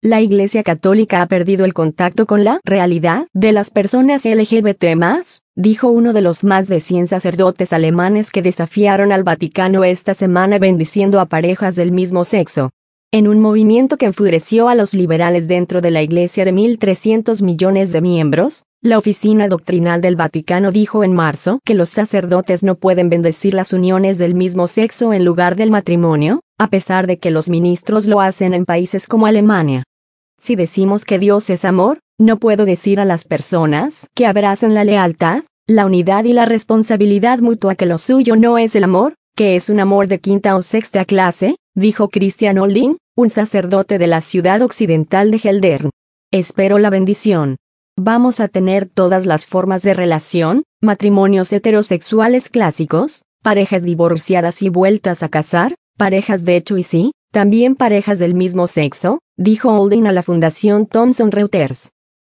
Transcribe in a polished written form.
La Iglesia Católica ha perdido el contacto con la realidad de las personas LGBT+, dijo uno de los más de 100 sacerdotes alemanes que desafiaron al Vaticano esta semana bendiciendo a parejas del mismo sexo. En un movimiento que enfureció a los liberales dentro de la Iglesia de 1.300 millones de miembros, la Oficina Doctrinal del Vaticano dijo en marzo que los sacerdotes no pueden bendecir las uniones del mismo sexo en lugar del matrimonio, a pesar de que los ministros lo hacen en países como Alemania. Si decimos que Dios es amor, no puedo decir a las personas que abrazan la lealtad, la unidad y la responsabilidad mutua que lo suyo no es el amor, que es un amor de quinta o sexta clase, dijo Christian Olding, un sacerdote de la ciudad occidental de Geldern. Espero la bendición. Vamos a tener todas las formas de relación, matrimonios heterosexuales clásicos, parejas divorciadas y vueltas a casar, parejas de hecho y sí, también parejas del mismo sexo, dijo Olding a la Fundación Thomson Reuters.